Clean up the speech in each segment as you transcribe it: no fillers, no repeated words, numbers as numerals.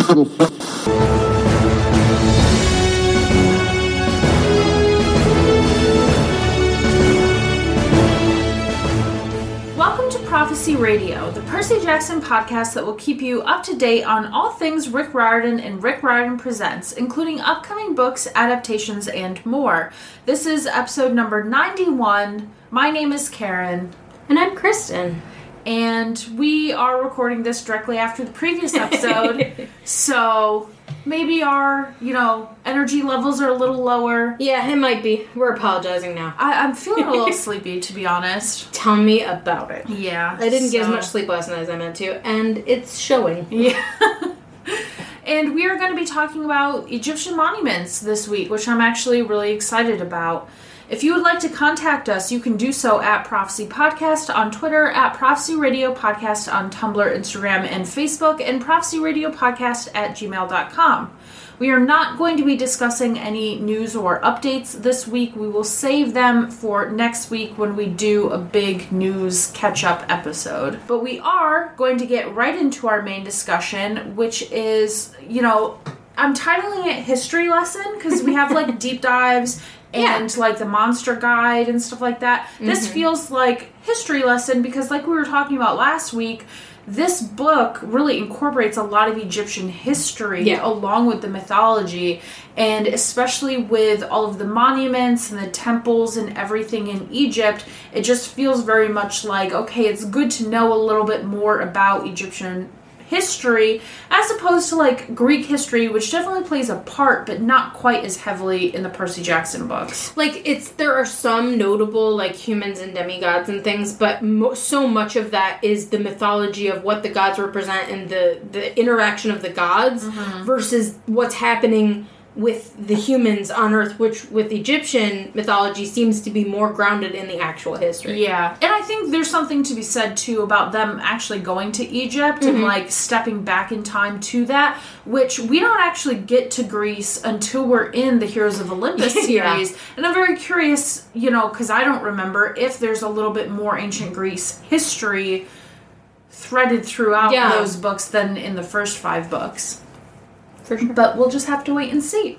Welcome to Prophecy Radio, the Percy Jackson podcast that will keep you up to date on all things Rick Riordan and Rick Riordan Presents, including upcoming books, adaptations, and more. This is episode number 91. My name is Karen. And I'm Kristen. And we are recording this directly after the previous episode, so maybe our, energy levels are a little lower. Yeah, it might be. We're apologizing now. I'm feeling a little sleepy, to be honest. Tell me about it. Yeah. I didn't get as much sleep last night as I meant to, and it's showing. Yeah. And we are going to be talking about Egyptian monuments this week, which I'm actually really excited about. If you would like to contact us, you can do so at Prophecy Podcast on Twitter, at Prophecy Radio Podcast on Tumblr, Instagram, and Facebook, and Prophecy Radio Podcast at gmail.com. We are not going to be discussing any news or updates this week. We will save them for next week when we do a big news catch-up episode. But we are going to get right into our main discussion, which is, I'm titling it History Lesson because we have, deep dives and, the monster guide and stuff like that. Mm-hmm. This feels like history lesson because, like we were talking about last week, this book really incorporates a lot of Egyptian history along with the mythology, and especially with all of the monuments and the temples and everything in Egypt, it just feels very much like, okay, it's good to know a little bit more about Egyptian history as opposed to Greek history, which definitely plays a part but not quite as heavily in the Percy Jackson books. There are some notable humans and demigods and things, but so much of that is the mythology of what the gods represent and the interaction of the gods versus what's happening with the humans on Earth, which with Egyptian mythology seems to be more grounded in the actual history. Yeah. And I think there's something to be said, too, about them actually going to Egypt and, stepping back in time to that, which we don't actually get to Greece until we're in the Heroes of Olympus series. And I'm very curious, because I don't remember if there's a little bit more ancient Greece history threaded throughout those books than in the first 5 books. For sure. But we'll just have to wait and see.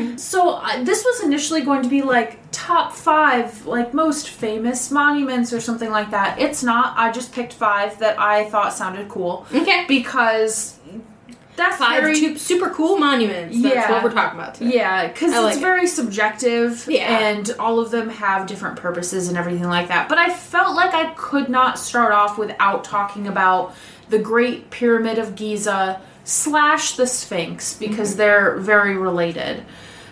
So this was initially going to be top 5 most famous monuments or something like that. It's not. I just picked 5 that I thought sounded cool. Okay. Because that's 5 super cool monuments. That's what we're talking about today. Yeah, because it's very subjective and all of them have different purposes and everything like that. But I felt like I could not start off without talking about the Great Pyramid of Giza / the Sphinx, because they're very related.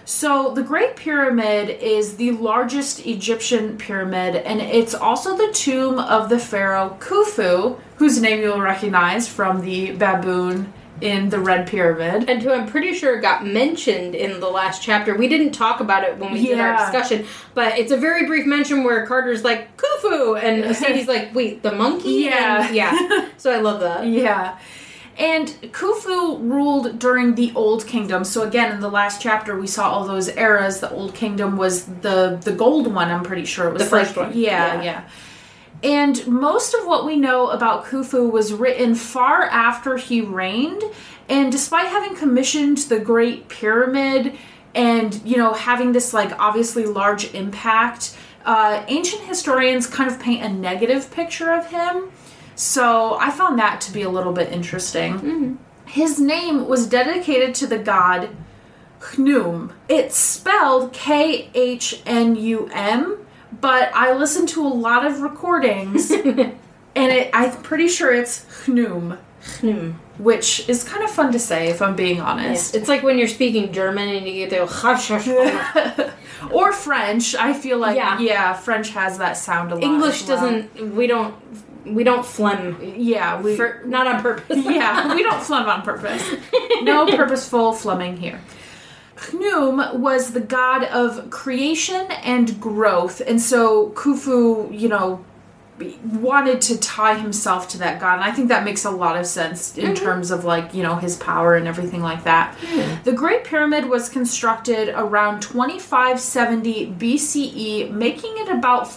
So the Great Pyramid is the largest Egyptian pyramid, and it's also the tomb of the pharaoh Khufu, whose name you'll recognize from the baboon in the Red Pyramid. And who I'm pretty sure got mentioned in the last chapter. We didn't talk about it when we did our discussion, but it's a very brief mention where Carter's like, Khufu! And Sadie's like, wait, the monkey? Yeah. So I love that. Yeah. And Khufu ruled during the Old Kingdom. So again, in the last chapter, we saw all those eras. The Old Kingdom was the gold one, I'm pretty sure. It was the first one. Yeah. And most of what we know about Khufu was written far after he reigned. And despite having commissioned the Great Pyramid and, having this, obviously large impact, ancient historians kind of paint a negative picture of him. So I found that to be a little bit interesting. Mm-hmm. His name was dedicated to the god Khnum. It's spelled Khnum, but I listened to a lot of recordings, and I'm pretty sure it's Khnum. Khnum. Which is kind of fun to say, if I'm being honest. Yeah. It's like when you're speaking German and you get the... Or French. I feel like, French has that sound a lot. English doesn't... We don't phlegm. Yeah. Not on purpose. Yeah, we don't phlegm on purpose. No purposeful phlegming here. Khnum was the god of creation and growth. And so Khufu, wanted to tie himself to that god, and I think that makes a lot of sense in terms of like, you know, his power and everything like that. The Great Pyramid was constructed around 2570 BCE, making it about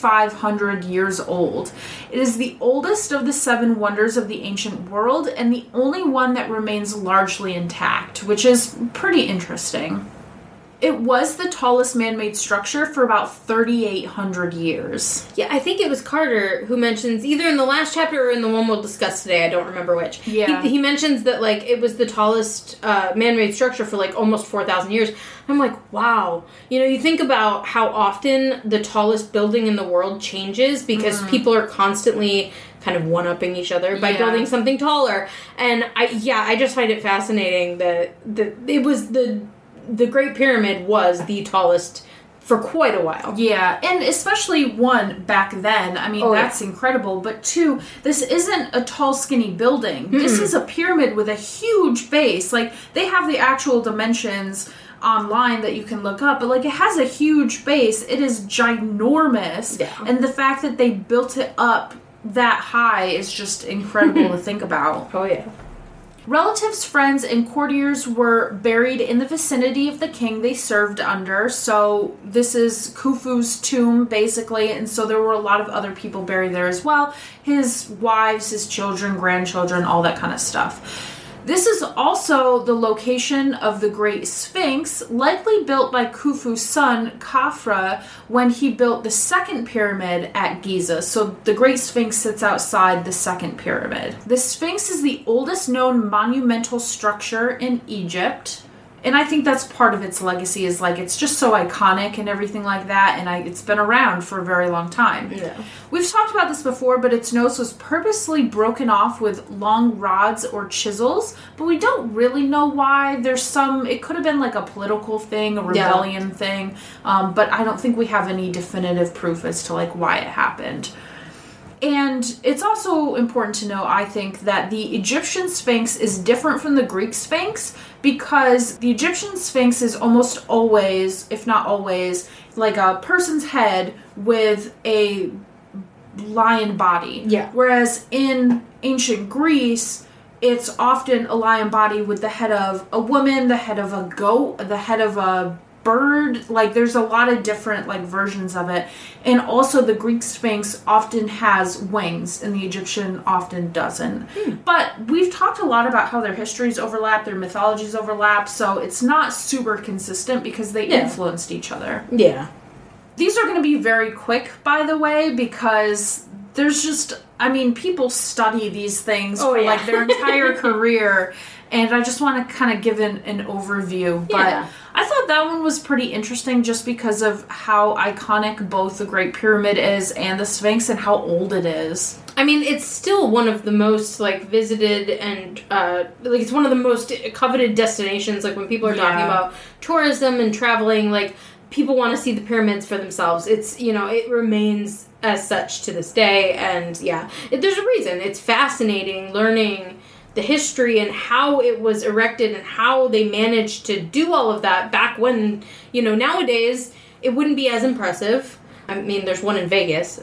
4,500 years old. It is the oldest of the 7 wonders of the ancient world and the only one that remains largely intact, which is pretty interesting. It was the tallest man-made structure for about 3,800 years. Yeah, I think it was Carter who mentions, either in the last chapter or in the one we'll discuss today, I don't remember which. Yeah. He mentions that, like, it was the tallest man-made structure for, like, almost 4,000 years. I'm like, wow. You know, you think about how often the tallest building in the world changes because people are constantly kind of one-upping each other by building something taller. And I just find it fascinating that it was the Great Pyramid was the tallest for quite a while. Yeah, and especially one, back then. I mean, that's incredible. But two, this isn't a tall, skinny building. This is a pyramid with a huge base. Like, they have the actual dimensions online that you can look up, but like, it has a huge base. It is ginormous. Yeah. And the fact that they built it up that high is just incredible to think about. Oh, yeah. Relatives, friends, and courtiers were buried in the vicinity of the king they served under. So this is Khufu's tomb, basically, and so there were a lot of other people buried there as well. His wives, his children, grandchildren, all that kind of stuff. This is also the location of the Great Sphinx, likely built by Khufu's son, Khafra, when he built the second pyramid at Giza. So the Great Sphinx sits outside the second pyramid. The Sphinx is the oldest known monumental structure in Egypt. And I think that's part of its legacy, is like, it's just so iconic and everything like that, and it's been around for a very long time. Yeah. We've talked about this before, but its nose was purposely broken off with long rods or chisels, but we don't really know why. It could have been like a political thing, a rebellion thing, but I don't think we have any definitive proof as to like why it happened. And it's also important to know, I think, that the Egyptian Sphinx is different from the Greek Sphinx because the Egyptian Sphinx is almost always, if not always, like a person's head with a lion body. Yeah. Whereas in ancient Greece, it's often a lion body with the head of a woman, the head of a goat, the head of a bird. Like, there's a lot of different like versions of it. And also the Greek Sphinx often has wings and the Egyptian often doesn't. But we've talked a lot about how their histories overlap, their mythologies overlap, so it's not super consistent because they influenced each other. Yeah. These are going to be very quick, by the way, because there's just, I mean, people study these things for like their entire career, and I just want to kind of give an overview. But I thought that one was pretty interesting just because of how iconic both the Great Pyramid is and the Sphinx and how old it is. I mean, it's still one of the most, like, visited and, like, it's one of the most coveted destinations. Like, when people are talking about tourism and traveling, like, people want to see the pyramids for themselves. It's, you know, it remains as such to this day. And, there's a reason. It's fascinating learning the history and how it was erected and how they managed to do all of that back when, you know, nowadays it wouldn't be as impressive. I mean, there's one in Vegas.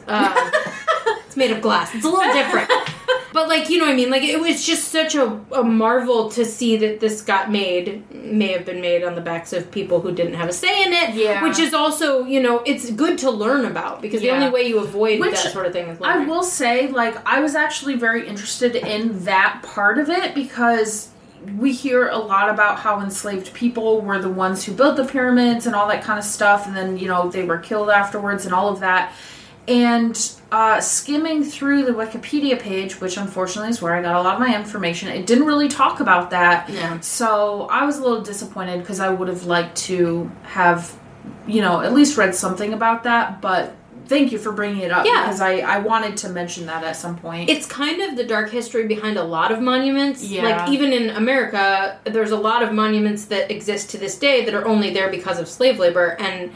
It's made of glass. It's a little different. But, like, you know what I mean? Like, it was just such a marvel to see that this may have been made on the backs of people who didn't have a say in it. Yeah. Which is also, you know, it's good to learn about because the only way you avoid that sort of thing is learning. I will say, like, I was actually very interested in that part of it because we hear a lot about how enslaved people were the ones who built the pyramids and all that kind of stuff, and then, you know, they were killed afterwards and all of that. And skimming through the Wikipedia page, which unfortunately is where I got a lot of my information, it didn't really talk about that. Yeah. So I was a little disappointed because I would have liked to have, you know, at least read something about that. But thank you for bringing it up because I wanted to mention that at some point. It's kind of the dark history behind a lot of monuments. Yeah. Like, even in America, there's a lot of monuments that exist to this day that are only there because of slave labor, and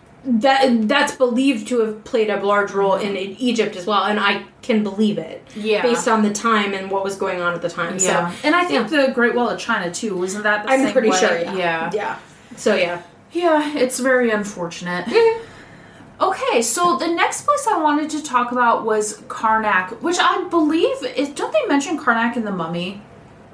that's believed to have played a large role in Egypt as well, and I can believe it. Yeah. Based on the time and what was going on at the time. Yeah. So, and I think the Great Wall of China, too, wasn't that the same way? I'm pretty sure, Yeah. Yeah. So, yeah. Yeah, it's very unfortunate. Okay, so the next place I wanted to talk about was Karnak, which I believe don't they mention Karnak in The Mummy?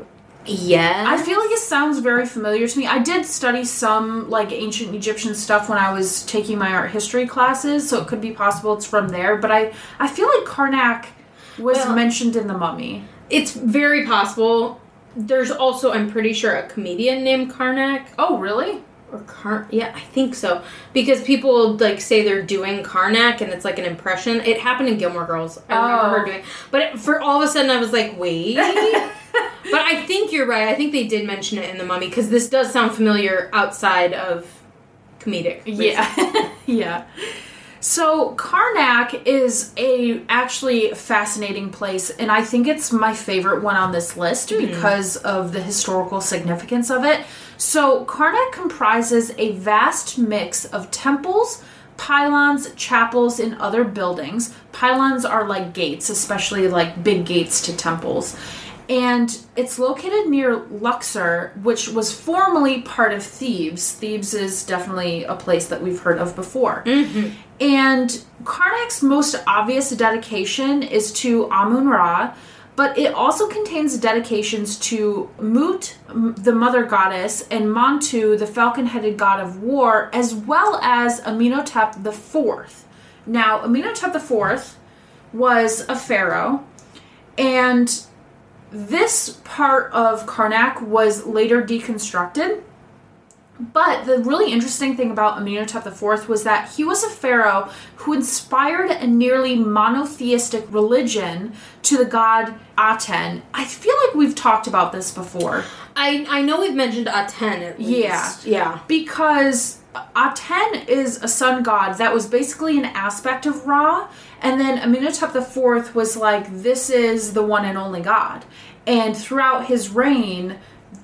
Yeah. I feel like it sounds very familiar to me. I did study some like ancient Egyptian stuff when I was taking my art history classes, so it could be possible it's from there, but I feel like Karnak was mentioned in The Mummy. It's very possible. There's also, I'm pretty sure, a comedian named Karnak. Oh, really? Yeah, I think so. Because people like say they're doing Karnak and it's like an impression. It happened in Gilmore Girls. I remember her doing. But for all of a sudden I was like, wait. But I think you're right. I think they did mention it in The Mummy because this does sound familiar outside of comedic reasons. Yeah. Yeah. So Karnak is a actually fascinating place, and I think it's my favorite one on this list because of the historical significance of it. So Karnak comprises a vast mix of temples, pylons, chapels, and other buildings. Pylons are like gates, especially like big gates to temples. And it's located near Luxor, which was formerly part of Thebes. Thebes is definitely a place that we've heard of before. Mm-hmm. And Karnak's most obvious dedication is to Amun-Ra, but it also contains dedications to Mut, the mother goddess, and Montu, the falcon-headed god of war, as well as Amenhotep IV. Now, Amenhotep IV was a pharaoh, and this part of Karnak was later deconstructed. But the really interesting thing about Amenhotep IV was that he was a pharaoh who inspired a nearly monotheistic religion to the god Aten. I feel like we've talked about this before. I know we've mentioned Aten at least. Yeah. Because Aten is a sun god that was basically an aspect of Ra, and then Amenhotep IV was like, this is the one and only god. And throughout his reign,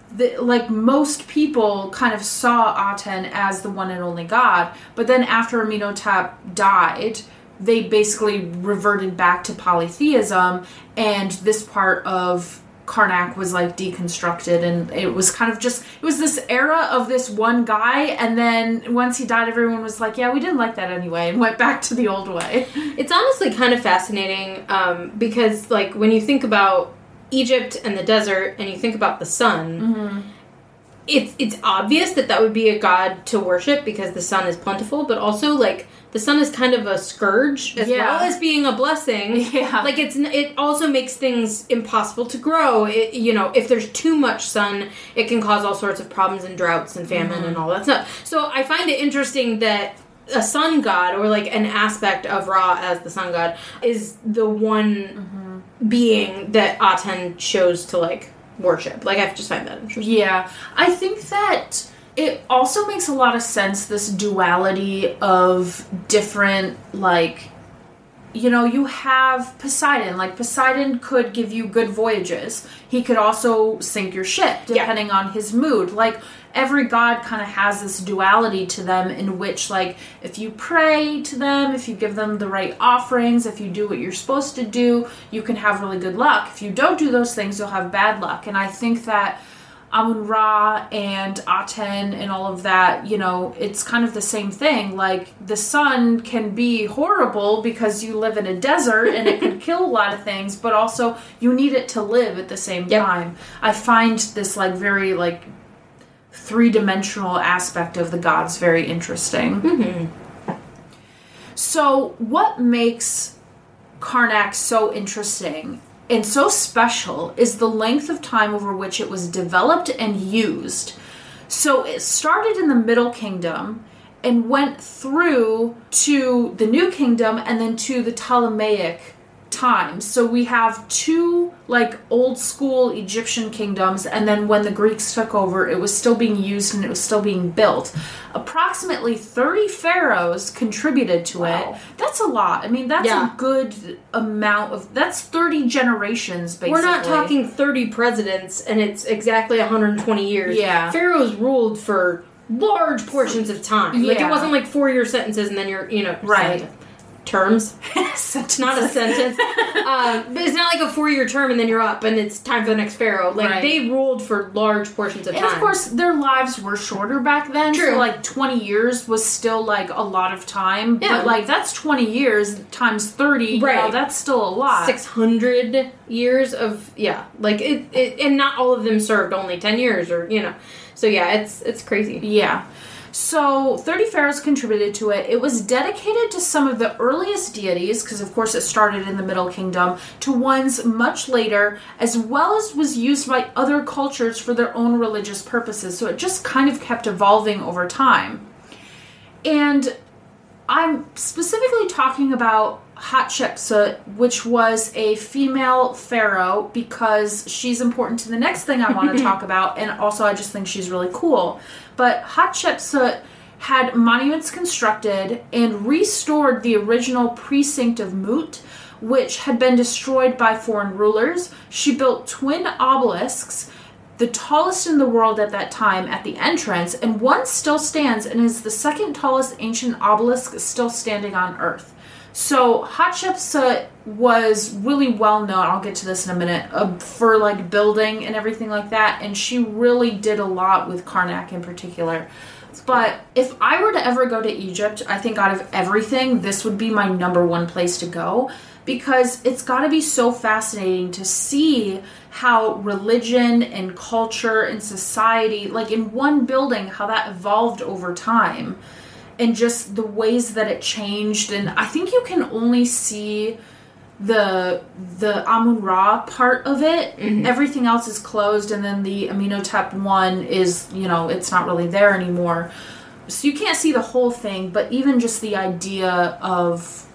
most people kind of saw Aten as the one and only god, but then after Amenhotep died, they basically reverted back to polytheism, and this part of Karnak was like deconstructed, and it was kind of just, it was this era of this one guy, and then once he died, everyone was like, yeah, we didn't like that anyway, and went back to the old way. It's honestly kind of fascinating, because like when you think about Egypt and the desert, and you think about the sun, it's obvious that would be a god to worship because the sun is plentiful, but also like the sun is kind of a scourge as well as being a blessing. Yeah, like it also makes things impossible to grow. If there's too much sun, it can cause all sorts of problems and droughts and famine and all that stuff. So I find it interesting that a sun god, or like an aspect of Ra as the sun god, is the one being that Aten chose to like worship. Like, I just find that interesting. Yeah, I think that it also makes a lot of sense, this duality of different, like, you have Poseidon. Like, Poseidon could give you good voyages. He could also sink your ship, depending on his mood. Like, every god kind of has this duality to them in which, like, if you pray to them, if you give them the right offerings, if you do what you're supposed to do, you can have really good luck. If you don't do those things, you'll have bad luck. And I think that Amun-Ra and Aten and all of that, it's kind of the same thing. Like, the sun can be horrible because you live in a desert and it can kill a lot of things, but also you need it to live at the same time. I find this, like, very, like, three-dimensional aspect of the gods very interesting. So what makes Karnak so interesting and so special is the length of time over which it was developed and used. So it started in the Middle Kingdom and went through to the New Kingdom and then to the Ptolemaic times. So we have two, like, old school Egyptian kingdoms, and then when the Greeks took over, it was still being used and it was still being built. Approximately 30 pharaohs contributed to it. That's a lot. I mean, that's a good amount of, that's 30 generations, basically. We're not talking 30 presidents, and it's exactly 120 years. Yeah. Pharaohs ruled for large portions of time. Like, it wasn't like 4-year sentences and then you're, right. terms. It's not a sentence. But it's not like a 4-year term and then you're up and it's time for the next pharaoh. Like, they ruled for large portions of time. And of course, their lives were shorter back then. True. So, like, 20 years was still, like, a lot of time. Yeah. But, like, that's 20 years times 30. Right. You know, that's still a lot. 600 years of, like, it and not all of them served only 10 years or, you know. So, yeah, it's crazy. Yeah. So, 30 pharaohs contributed to it. It was dedicated to some of the earliest deities, because of course it started in the Middle Kingdom, to ones much later, as well as was used by other cultures for their own religious purposes. So it just kind of kept evolving over time. And I'm specifically talking about Hatshepsut, which was a female pharaoh, because she's important to the next thing I want to talk about, and also I just think she's really cool. But Hatshepsut had monuments constructed and restored the original precinct of Mut, which had been destroyed by foreign rulers. She built twin obelisks, the tallest in the world at that time, at the entrance, and one still stands and is the second tallest ancient obelisk still standing on Earth. So Hatshepsut was really well known, I'll get to this in a minute, for like building and everything like that, and she really did a lot with Karnak in particular. But if I were to ever go to Egypt, I think out of everything, this would be my number one place to go, because it's got to be so fascinating to see how religion and culture and society, like in one building, how that evolved over time. And just the ways that it changed. And I think you can only see the Amun-Ra part of it. Mm-hmm. Everything else is closed. And then the Amenhotep one is, you know, it's not really there anymore. So you can't see the whole thing. But even just the idea of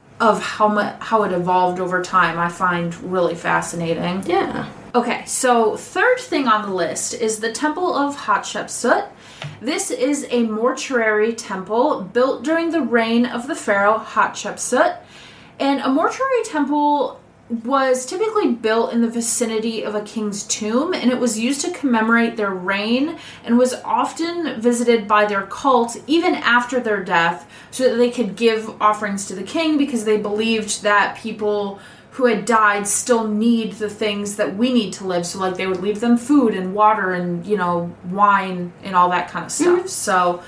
how it evolved over time, I find really fascinating. Yeah. Okay, so third thing on the list is the Temple of Hatshepsut. This is a mortuary temple built during the reign of the pharaoh Hatshepsut. And a mortuary temple was typically built in the vicinity of a king's tomb, and it was used to commemorate their reign and was often visited by their cult even after their death, so that they could give offerings to the king, because they believed that people who had died still need the things that we need to live. So, like, they would leave them food and water and, you know, wine and all that kind of stuff. Mm-hmm. So,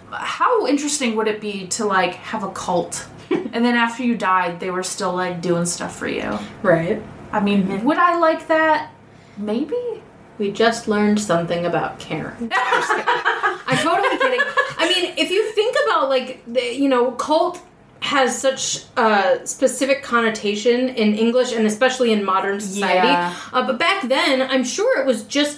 how interesting would it be to, like, have a cult? And then after you died, they were still, like, doing stuff for you. Right. I mean, would I like that? Maybe. We just learned something about Karen. I'm totally kidding. I mean, if you think about, like, you know, cult has such a specific connotation in English and especially in modern society. Yeah. But back then, I'm sure it was just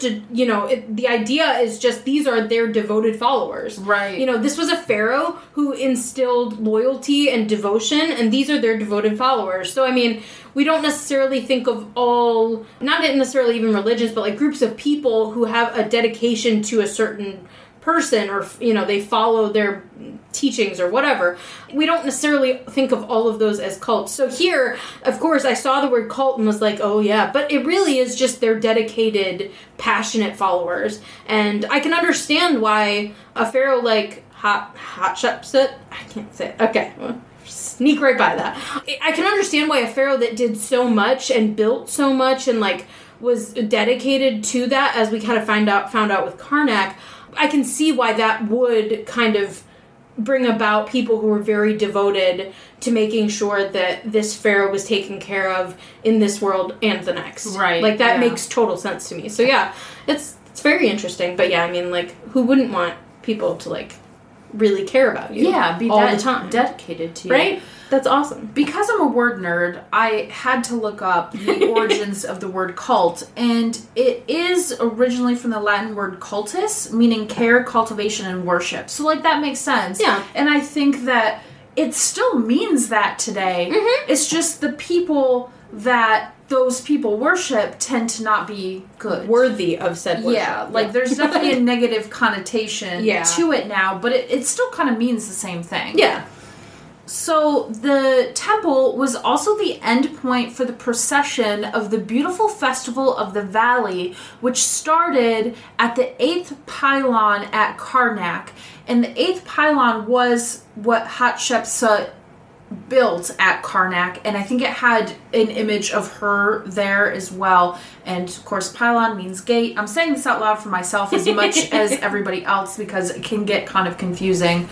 the idea is just these are their devoted followers. Right. You know, this was a pharaoh who instilled loyalty and devotion, and these are their devoted followers. So, I mean, we don't necessarily think of all, not necessarily even religions, but like groups of people who have a dedication to a certain person, or, you know, they follow their teachings or whatever. We don't necessarily think of all of those as cults. So here, of course, I saw the word cult and was like, oh yeah, but it really is just their dedicated, passionate followers. And I can understand why a pharaoh like Hatshepsut, I can't say it. Okay, well, sneak right by that. I can understand why a pharaoh that did so much and built so much and like was dedicated to that, as we kind of found out with Karnak, I can see why that would kind of bring about people who were very devoted to making sure that this pharaoh was taken care of in this world and the next. Right. Like, that makes total sense to me. So, yeah, it's very interesting. But, yeah, I mean, like, who wouldn't want people to, like, really care about you? Yeah, be all the time. Dedicated to you. Right? That's awesome. Because I'm a word nerd, I had to look up the origins of the word cult, and it is originally from the Latin word cultus, meaning care, cultivation, and worship. So, like, that makes sense. Yeah. And I think that it still means that today. Mm-hmm. It's just the people that those people worship tend to not be good. Worthy of said worship. Yeah, like, there's definitely a negative connotation to it now, but it still kind of means the same thing. Yeah. So the temple was also the end point for the procession of the beautiful festival of the valley, which started at the 8th pylon at Karnak. And the 8th pylon was what Hatshepsut built at Karnak, and I think it had an image of her there as well. And of course, pylon means gate. I'm saying this out loud for myself as much as everybody else because it can get kind of confusing.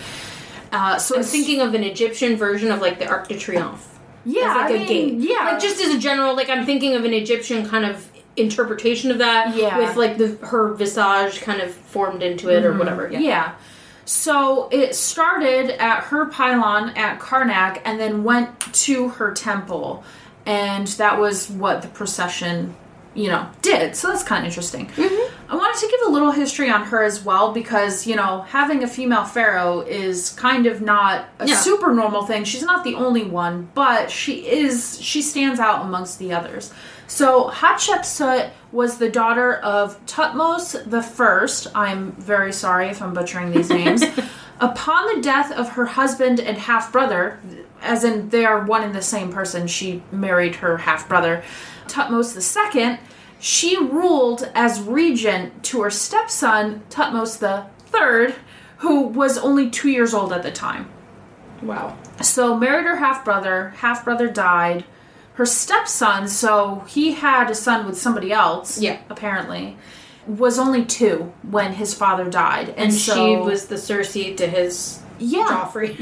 So I'm thinking of an Egyptian version of like the Arc de Triomphe. Yeah, as like a gate. Yeah, like just as a general, like I'm thinking of an Egyptian kind of interpretation of that. Yeah, with like her visage kind of formed into it or whatever. Yeah. So it started at her pylon at Karnak and then went to her temple. And that was what the procession, did. So that's kind of interesting. I wanted to give a little history on her as well because, having a female pharaoh is kind of not a super normal thing. She's not the only one, but she stands out amongst the others. So Hatshepsut was the daughter of Thutmose I. I'm very sorry if I'm butchering these names. Upon the death of her husband and half-brother, as in they are one and the same person, she married her half-brother, Thutmose II, she ruled as regent to her stepson, Thutmose III, who was only 2 years old at the time. Wow. So married her half-brother died. Her stepson, so he had a son with somebody else, apparently, was only 2 when his father died. And so, she was the Circe to his Joffrey.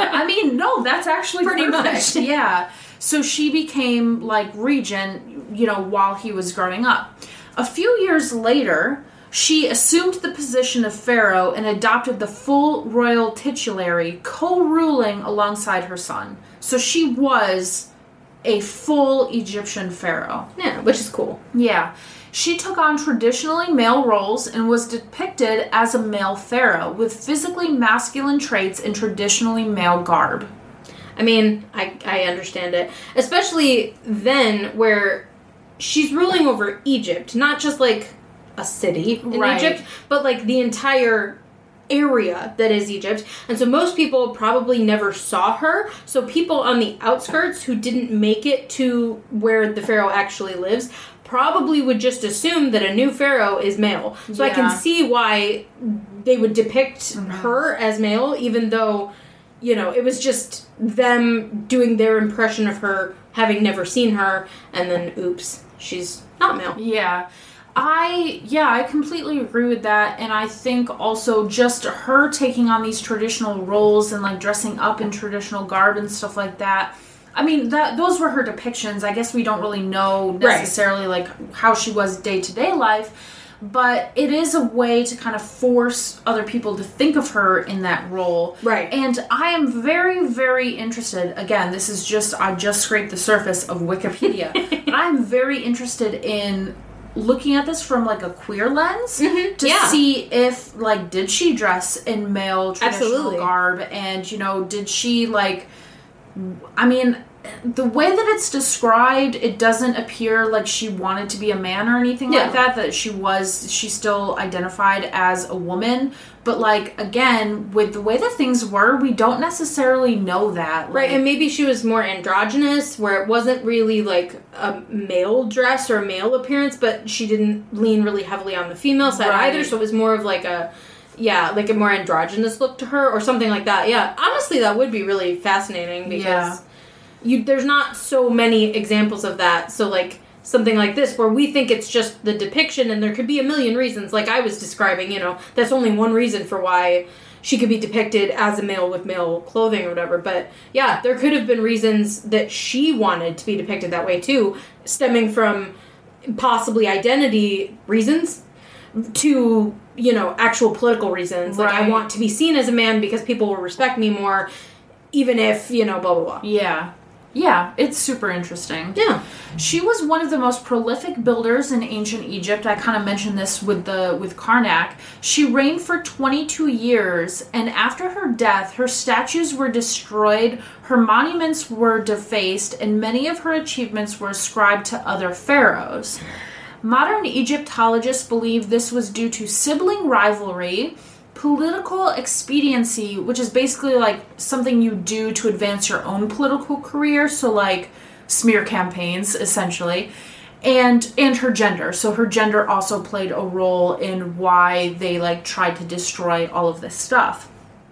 No, that's actually pretty perfect. much. Yeah. So she became, regent, while he was growing up. A few years later, she assumed the position of pharaoh and adopted the full royal titulary, co-ruling alongside her son. So she was a full Egyptian pharaoh. Yeah, which is cool. Yeah. She took on traditionally male roles and was depicted as a male pharaoh with physically masculine traits and traditionally male garb. I mean, I understand it. Especially then where she's ruling over Egypt, not just like a city in Egypt, but like the entire area that is Egypt. And so most people probably never saw her. So people on the outskirts who didn't make it to where the pharaoh actually lives probably would just assume that a new pharaoh is male. So I can see why they would depict her as male, even though, it was just them doing their impression of her, having never seen her, and then, oops, she's not male. Yeah. I completely agree with that, and I think also just her taking on these traditional roles and, dressing up in traditional garb and stuff like that. I mean, those were her depictions. I guess we don't really know necessarily, how she was day-to-day life, but it is a way to kind of force other people to think of her in that role. Right. And I am very, very interested, again, this is I just scraped the surface of Wikipedia, but I'm very interested in looking at this from a queer lens to see if did she dress in male traditional garb, and did she the way that it's described, it doesn't appear like she wanted to be a man or anything like that she still identified as a woman, but again, with the way that things were, we don't necessarily know that. And maybe she was more androgynous, where it wasn't really a male dress or a male appearance, but she didn't lean really heavily on the female side either, so it was more of a more androgynous look to her, or something like that. Yeah, honestly, that would be really fascinating, because there's not so many examples of that. So, something like this, where we think it's just the depiction, and there could be a million reasons, like I was describing, that's only one reason for why she could be depicted as a male with male clothing or whatever. But, yeah, there could have been reasons that she wanted to be depicted that way, too, stemming from possibly identity reasons to, actual political reasons. I want to be seen as a man because people will respect me more, even if, blah, blah, blah. Yeah. Yeah, it's super interesting. Yeah. She was one of the most prolific builders in ancient Egypt. I kind of mentioned this with Karnak. She reigned for 22 years, and after her death, her statues were destroyed, her monuments were defaced, and many of her achievements were ascribed to other pharaohs. Modern Egyptologists believe this was due to sibling rivalry, political expediency, which is basically something you do to advance your own political career, so smear campaigns essentially, and her gender. So her gender also played a role in why they tried to destroy all of this stuff.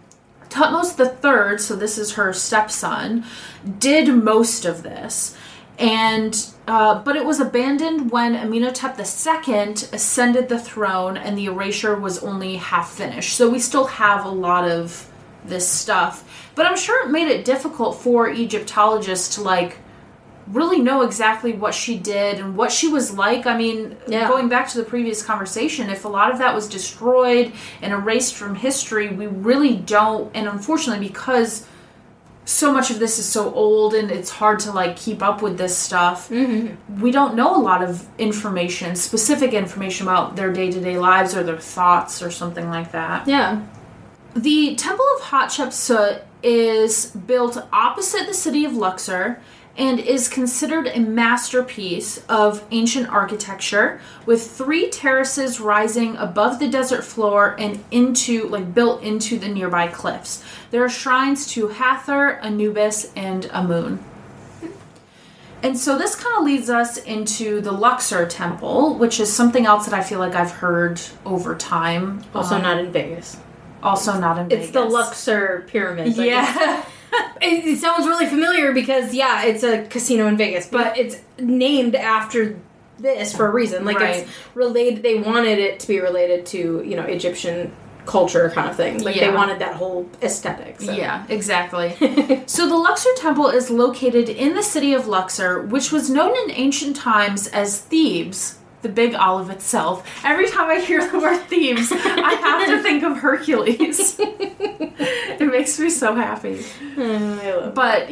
Thutmose III, so this is her stepson, did most of this. And but it was abandoned when Amenhotep II ascended the throne and the erasure was only half finished. So we still have a lot of this stuff. But I'm sure it made it difficult for Egyptologists to, like, really know exactly what she did and what she was like. I mean, going back to the previous conversation, if a lot of that was destroyed and erased from history, we really don't. And unfortunately, because so much of this is so old and it's hard to, like, keep up with this stuff, we don't know a lot of information, specific information about their day-to-day lives or their thoughts or something like that. Yeah. The Temple of Hatshepsut is built opposite the city of Luxor and is considered a masterpiece of ancient architecture, with 3 terraces rising above the desert floor and built into the nearby cliffs. There are shrines to Hathor, Anubis, and Amun. And so this kind of leads us into the Luxor Temple, which is something else that I feel like I've heard over time. Also not in Vegas. Also not in Vegas. It's the Luxor Pyramids. Yeah. It sounds really familiar because, it's a casino in Vegas, but it's named after this for a reason. Like, it's related, they wanted it to be related to, Egyptian culture kind of thing. Like, they wanted that whole aesthetic. So. Yeah, exactly. So the Luxor Temple is located in the city of Luxor, which was known in ancient times as Thebes, the Big Olive itself. Every time I hear the word Thebes, I have to think of Hercules. It makes me so happy. But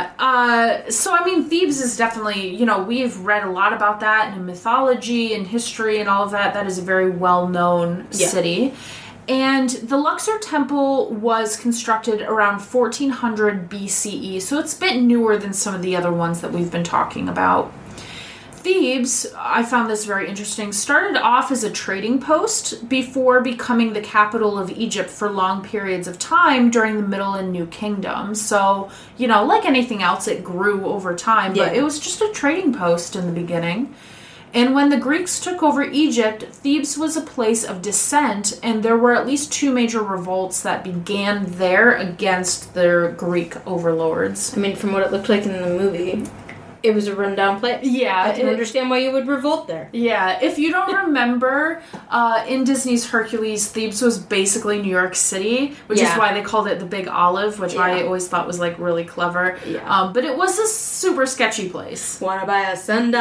so I mean, Thebes is definitely, we've read a lot about that in mythology and history and all of that. That is a very well-known city. And the Luxor Temple was constructed around 1400 BCE, so it's a bit newer than some of the other ones that we've been talking about. Thebes, I found this very interesting, started off as a trading post before becoming the capital of Egypt for long periods of time during the Middle and New Kingdom. So, like anything else, it grew over time, but it was just a trading post in the beginning. And when the Greeks took over Egypt, Thebes was a place of dissent, and there were at least 2 major revolts that began there against their Greek overlords. I mean, from what it looked like in the movie, it was a rundown place. Yeah. I can understand why you would revolt there. Yeah. If you don't remember, in Disney's Hercules, Thebes was basically New York City, which is why they called it the Big Olive, which I always thought was, like, really clever. Yeah. But it was a super sketchy place. Wanna buy a sundae?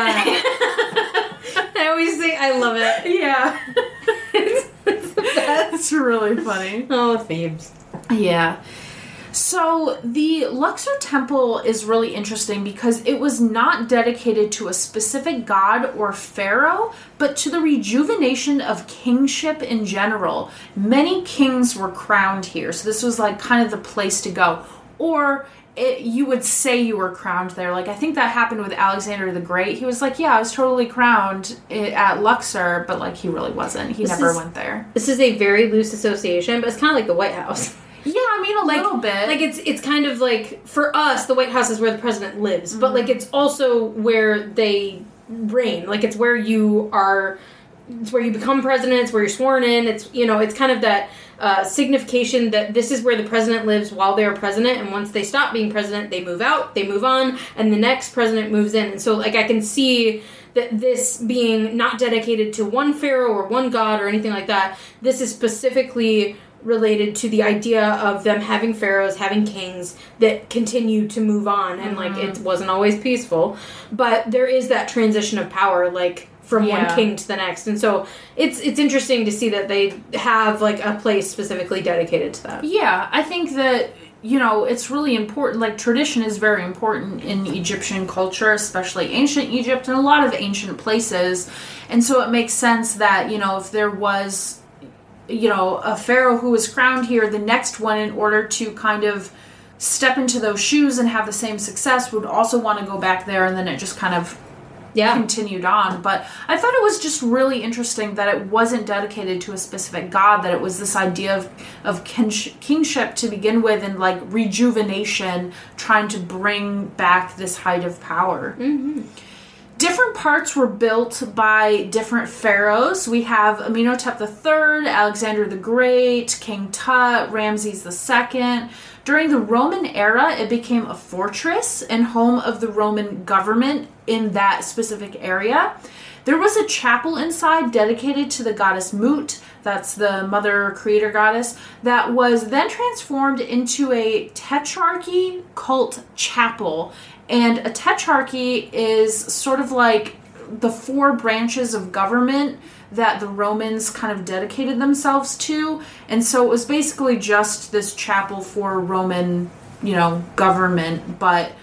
I always say, I love it. Yeah. It's the best. It's really funny. Oh, Thebes. Yeah. So the Luxor Temple is really interesting because it was not dedicated to a specific god or pharaoh, but to the rejuvenation of kingship in general. Many kings were crowned here, so this was, like, kind of the place to go. Or you would say you were crowned there. Like, I think that happened with Alexander the Great. He was like, I was totally crowned at Luxor, but, like, he really wasn't. He never went there. This is a very loose association, but it's kind of like the White House. Yeah, I mean, a little bit. Like, it's kind of like, for us, the White House is where the president lives, but, like, it's also where they reign. Like, it's where you are, it's where you become president, it's where you're sworn in, it's, it's kind of that signification that this is where the president lives while they're president, and once they stop being president, they move out, they move on, and the next president moves in. And so, like, I can see that this being not dedicated to one pharaoh or one god or anything like that, this is specifically related to the idea of them having pharaohs, having kings that continue to move on, and like, it wasn't always peaceful, but there is that transition of power, like, from one king to the next. And so it's interesting to see that they have, like, a place specifically dedicated to that. Yeah, I think that, it's really important. Like, tradition is very important in Egyptian culture, especially ancient Egypt and a lot of ancient places. And so it makes sense that, if there was, a pharaoh who was crowned here, the next one, in order to kind of step into those shoes and have the same success, would also want to go back there, and then it just kind of continued on. But I thought it was just really interesting that it wasn't dedicated to a specific god, that it was this idea of kingship to begin with, and, like, rejuvenation, trying to bring back this height of power. Different parts were built by different pharaohs. We have Amenhotep III, Alexander the Great, King Tut, Ramses II. During the Roman era, it became a fortress and home of the Roman government in that specific area. There was a chapel inside dedicated to the goddess Mut, that's the mother creator goddess, that was then transformed into a tetrarchy cult chapel. And a tetrarchy is sort of like the 4 branches of government that the Romans kind of dedicated themselves to. And so it was basically just this chapel for Roman, government, but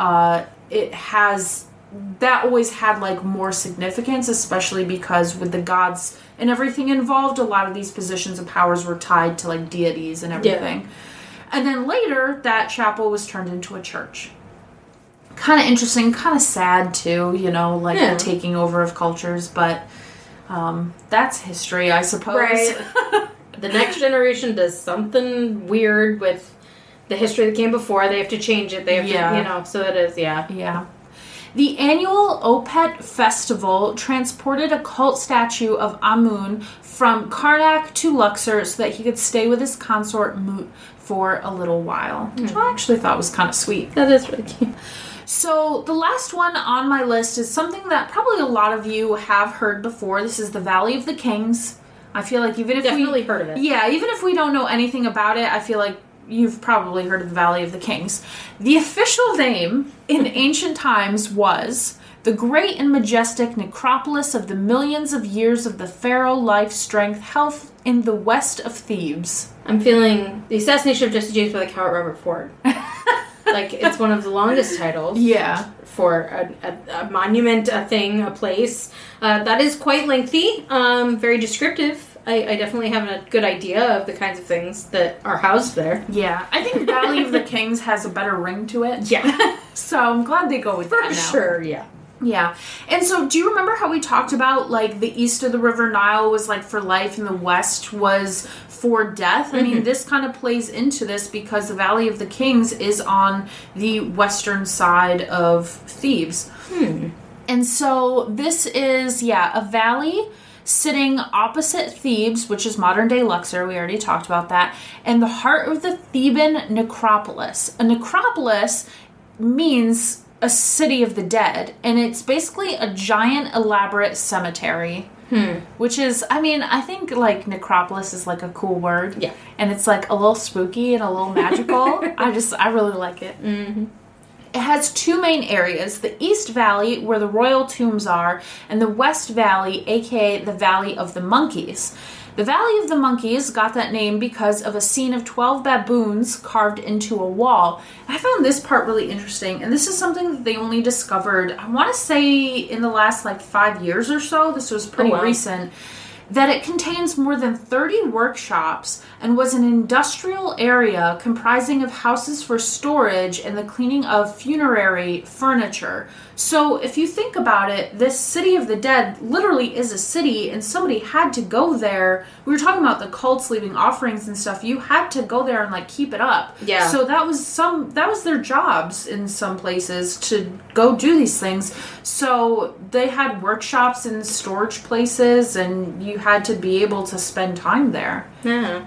that always had like more significance, especially because with the gods and everything involved, a lot of these positions of powers were tied to like deities and everything. Yeah. And then later, that chapel was turned into a church. Kind of interesting, kind of sad too, the taking over of cultures, but that's history, I suppose. Right. The next generation does something weird with the history that came before. They have to change it. They have to, so it is, Yeah. The annual Opet Festival transported a cult statue of Amun from Karnak to Luxor so that he could stay with his consort Mut for a little while, which I actually thought was kind of sweet. That is really cute. So the last one on my list is something that probably a lot of you have heard before. This is the Valley of the Kings. I feel like even if definitely heard of it. Yeah, even if we don't know anything about it, I feel like you've probably heard of the Valley of the Kings. The official name in ancient times was the great and majestic necropolis of the millions of years of the pharaoh life, strength, health in the west of Thebes. I'm feeling the assassination of Jesse James by the Coward Robert Ford. Like, it's one of the longest titles. Yeah. For a monument, a thing, a place. That is quite lengthy, very descriptive. I definitely have a good idea of the kinds of things that are housed there. Yeah. I think Valley of the Kings has a better ring to it. Yeah. So I'm glad they go with that now. For sure, yeah. Yeah. And so do you remember how we talked about, like, the east of the River Nile was, like, for life and the west was for death? I mean, this kind of plays into this because the Valley of the Kings is on the western side of Thebes. And so this is, a valley sitting opposite Thebes, which is modern-day Luxor. We already talked about that. And the heart of the Theban necropolis. A necropolis means a city of the dead, and it's basically a giant, elaborate cemetery. Which is, I think, like, necropolis is, like, a cool word. Yeah. And it's, like, a little spooky and a little magical. I really like it. Mm-hmm. It has 2 main areas, the East Valley, where the royal tombs are, and the West Valley, aka the Valley of the Monkeys. The Valley of the Monkeys got that name because of a scene of 12 baboons carved into a wall. I found this part really interesting, and this is something that they only discovered, I want to say, in the last, 5 years or so. This was pretty recent. That it contains more than 30 workshops and was an industrial area comprising of houses for storage and the cleaning of funerary furniture. So if you think about it, this city of the dead literally is a city, and somebody had to go there. We were talking about the cults leaving offerings and stuff. You had to go there and keep it up. Yeah. So that was their jobs in some places, to go do these things. So they had workshops and storage places, and you had to be able to spend time there. Yeah.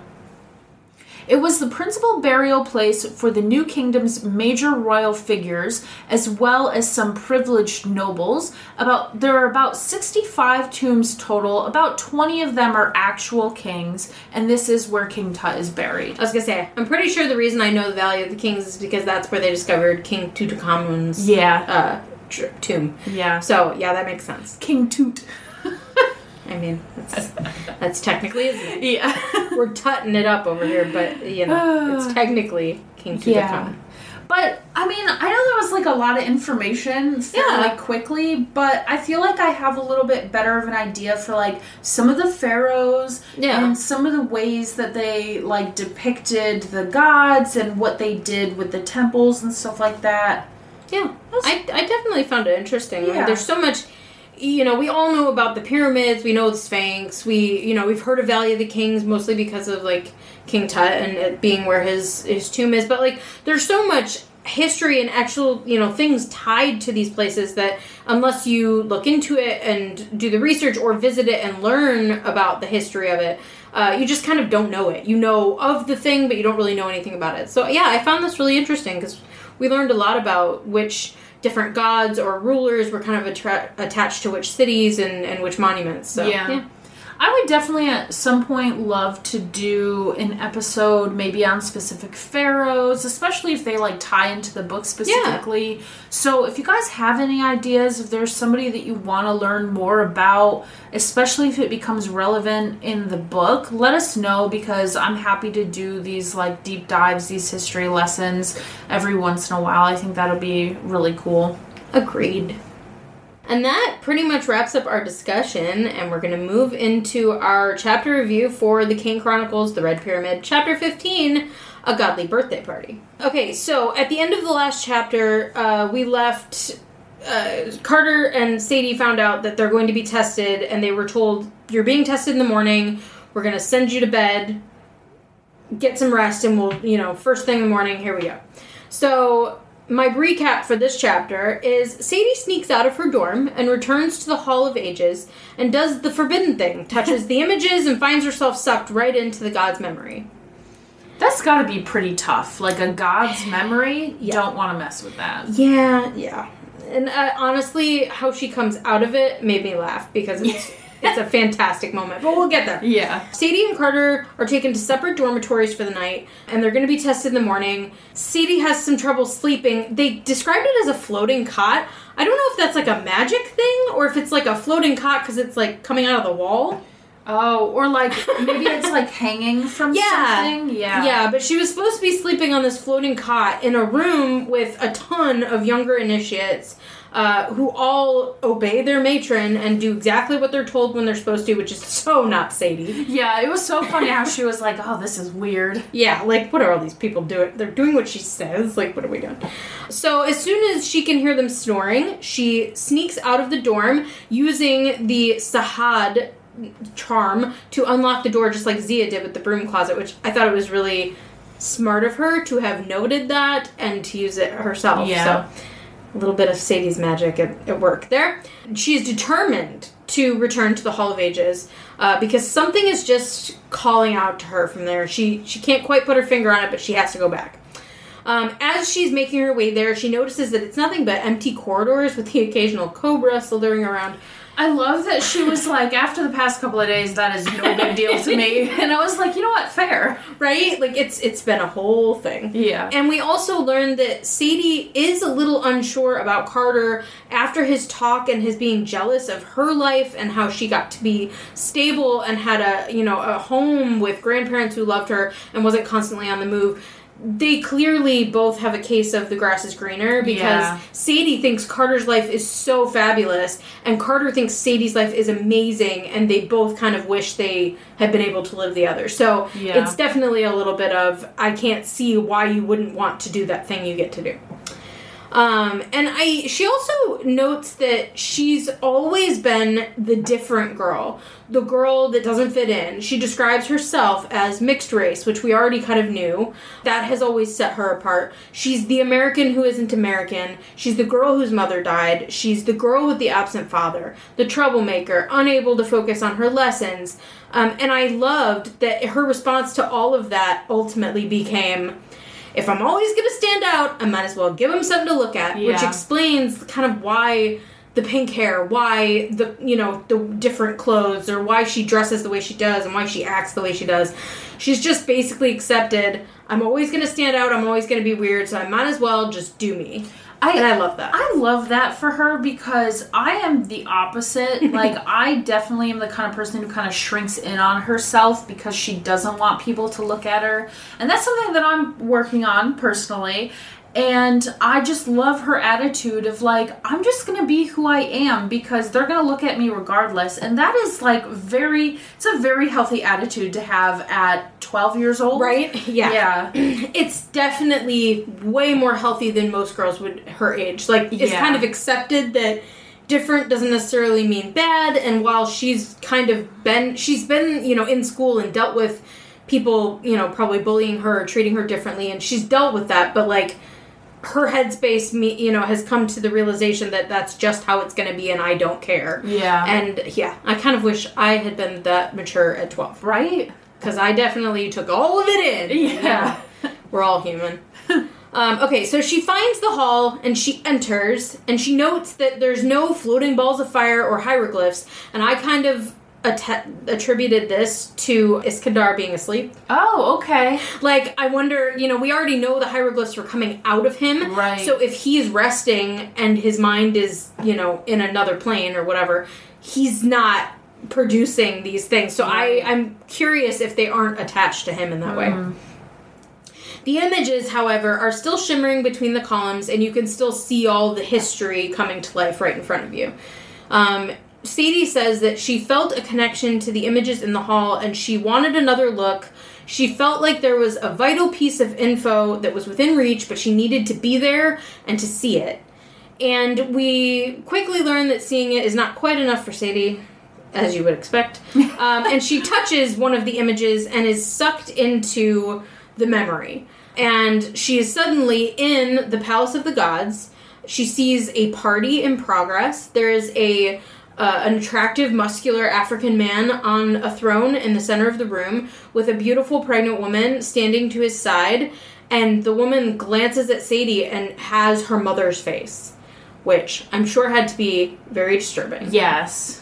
It was the principal burial place for the New Kingdom's major royal figures, as well as some privileged nobles. There are about 65 tombs total. About 20 of them are actual kings, and this is where King Tut is buried. I was going to say, I'm pretty sure the reason I know the Valley of the Kings is because that's where they discovered King Tutankhamun's tomb. Yeah. So, yeah, that makes sense. King Tut. I mean, that's technically, isn't it? Yeah. We're tutting it up over here, but, it's technically King Tutankhamun. Yeah. But, I know there was, a lot of information fairly quickly, but I feel like I have a little bit better of an idea for, some of the pharaohs and some of the ways that they, depicted the gods and what they did with the temples and stuff like that. Yeah. I definitely found it interesting. Yeah. There's so much... we all know about the pyramids, we know the Sphinx, we've heard of Valley of the Kings mostly because of, King Tut and it being where his tomb is, but, there's so much history and actual, things tied to these places that unless you look into it and do the research or visit it and learn about the history of it, you just kind of don't know it. You know of the thing, but you don't really know anything about it. So, yeah, I found this really interesting because we learned a lot about which different gods or rulers were kind of attached to which cities and which monuments. So, yeah. I would definitely at some point love to do an episode maybe on specific pharaohs, especially if they tie into the book specifically. Yeah. So if you guys have any ideas, if there's somebody that you want to learn more about, especially if it becomes relevant in the book, let us know, because I'm happy to do these deep dives, these history lessons every once in a while. I think that'll be really cool. Agreed. And that pretty much wraps up our discussion, and we're going to move into our chapter review for the Kane Chronicles, the Red Pyramid, Chapter 15, A Godly Birthday Party. Okay, so at the end of the last chapter, we left... Carter and Sadie found out that they're going to be tested, and they were told, you're being tested in the morning, we're going to send you to bed, get some rest, and we'll, first thing in the morning, here we go. So... my recap for this chapter is Sadie sneaks out of her dorm and returns to the Hall of Ages and does the forbidden thing, touches the images, and finds herself sucked right into the god's memory. That's gotta be pretty tough. A god's memory, yeah. Don't want to mess with that. Yeah. And honestly, how she comes out of it made me laugh because it's a fantastic moment, but we'll get there. Yeah. Sadie and Carter are taken to separate dormitories for the night, and they're going to be tested in the morning. Sadie has some trouble sleeping. They described it as a floating cot. I don't know if that's a magic thing, or if it's a floating cot because it's coming out of the wall. Oh, or maybe it's hanging from something. Yeah. Yeah, but she was supposed to be sleeping on this floating cot in a room with a ton of younger initiates who all obey their matron and do exactly what they're told when they're supposed to, which is so not Sadie. Yeah, it was so funny how she was oh, this is weird. Yeah, what are all these people doing? They're doing what she says. What are we doing? So as soon as she can hear them snoring, she sneaks out of the dorm using the Sahad charm to unlock the door, just like Zia did with the broom closet, which I thought it was really smart of her to have noted that and to use it herself. Yeah. So a little bit of Sadie's magic at work there. She is determined to return to the Hall of Ages because something is just calling out to her from there. She can't quite put her finger on it, but she has to go back. As she's making her way there, she notices that it's nothing but empty corridors with the occasional cobra slithering around. I love that she was after the past couple of days, that is no big deal to me. And I was you know what, fair. Right? It's been a whole thing. Yeah. And we also learned that Sadie is a little unsure about Carter after his talk and his being jealous of her life and how she got to be stable and had a home with grandparents who loved her and wasn't constantly on the move. They clearly both have a case of the grass is greener because Sadie thinks Carter's life is so fabulous and Carter thinks Sadie's life is amazing, and they both kind of wish they had been able to live the other. So it's definitely a little bit of, I can't see why you wouldn't want to do that thing you get to do. She also notes that she's always been the different girl, the girl that doesn't fit in. She describes herself as mixed race, which we already kind of knew. That has always set her apart. She's the American who isn't American. She's the girl whose mother died. She's the girl with the absent father, the troublemaker, unable to focus on her lessons. And I loved that her response to all of that ultimately became, if I'm always going to stand out, I might as well give him something to look at, which explains kind of why the pink hair, why the different clothes, or why she dresses the way she does and why she acts the way she does. She's just basically accepted, I'm always going to stand out, I'm always going to be weird, so I might as well just do me. And I love that. I love that for her because I am the opposite. I definitely am the kind of person who kind of shrinks in on herself because she doesn't want people to look at her. And that's something that I'm working on personally. And I just love her attitude of I'm just going to be who I am because they're going to look at me regardless. And that is it's a very healthy attitude to have at 12 years old. Right? Yeah. It's definitely way more healthy than most girls would her age. It's kind of accepted that different doesn't necessarily mean bad. And while she's been in school and dealt with people, probably bullying her or treating her differently. And she's dealt with that. But her headspace, has come to the realization that that's just how it's going to be, and I don't care. Yeah. And yeah, I kind of wish I had been that mature at 12. Right? Because I definitely took all of it in. Yeah. We're all human. Okay, so she finds the hall, and she enters, and she notes that there's no floating balls of fire or hieroglyphs, and I kind of attributed this to Iskandar being asleep. Oh, okay. Like, I wonder, we already know the hieroglyphs were coming out of him. Right. So if he's resting and his mind is, in another plane or whatever, he's not producing these things. So right. I'm curious if they aren't attached to him in that way. The images, however, are still shimmering between the columns, and you can still see all the history coming to life right in front of you. Sadie says that she felt a connection to the images in the hall, and she wanted another look. She felt like there was a vital piece of info that was within reach, but she needed to be there and to see it. And we quickly learn that seeing it is not quite enough for Sadie, as you would expect. And she touches one of the images and is sucked into the memory. And she is suddenly in the Palace of the Gods. She sees a party in progress. There is an attractive, muscular African man on a throne in the center of the room with a beautiful pregnant woman standing to his side, and the woman glances at Sadie and has her mother's face, which I'm sure had to be very disturbing. Yes.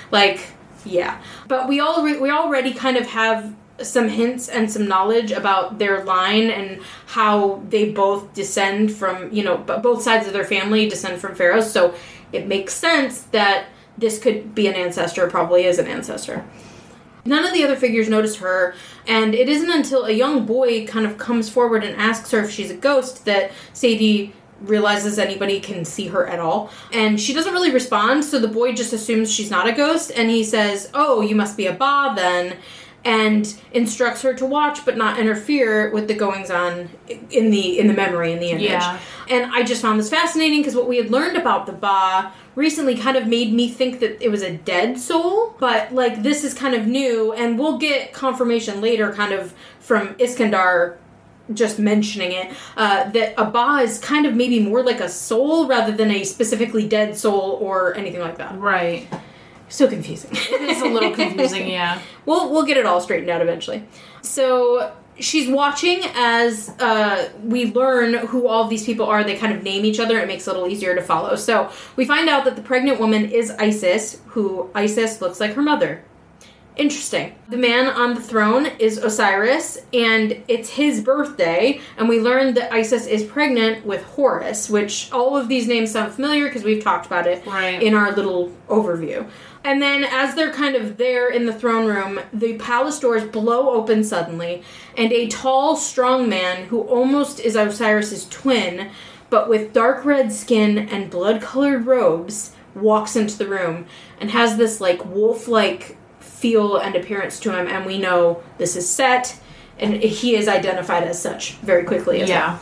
Yeah. But we already kind of have some hints and some knowledge about their line and how they both descend from, both sides of their family descend from pharaohs, so it makes sense that this could be an ancestor, probably is an ancestor. None of the other figures notice her, and it isn't until a young boy kind of comes forward and asks her if she's a ghost that Sadie realizes anybody can see her at all. And she doesn't really respond, so the boy just assumes she's not a ghost, and he says, "Oh, you must be a Ba then," and instructs her to watch but not interfere with the goings-on in the memory, in the image. Yeah. And I just found this fascinating because what we had learned about the Ba recently kind of made me think that it was a dead soul, but this is kind of new, and we'll get confirmation later kind of from Iskandar just mentioning it, that a Ba is kind of maybe more like a soul rather than a specifically dead soul or anything like that. Right. So confusing. It is a little confusing, yeah. We'll get it all straightened out eventually. So she's watching as we learn who all of these people are. They kind of name each other. It makes it a little easier to follow. So we find out that the pregnant woman is Isis, who Isis looks like her mother. Interesting. The man on the throne is Osiris, and it's his birthday, and we learned that Isis is pregnant with Horus, which all of these names sound familiar because we've talked about it in our little overview. And then as they're kind of there in the throne room, the palace doors blow open suddenly, and a tall, strong man who almost is Osiris's twin, but with dark red skin and blood-colored robes, walks into the room and has this wolf-like feel and appearance to him, and we know this is Set, and he is identified as such very quickly as well.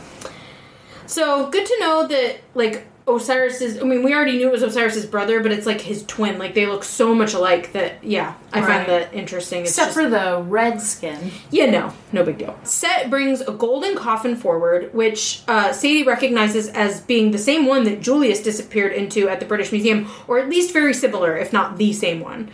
So good to know that Osiris's, we already knew it was Osiris's brother, but it's his twin. They look so much alike that, I find that interesting. Except for the red skin. Yeah, no big deal. Set brings a golden coffin forward, which Sadie recognizes as being the same one that Julius disappeared into at the British Museum, or at least very similar, if not the same one.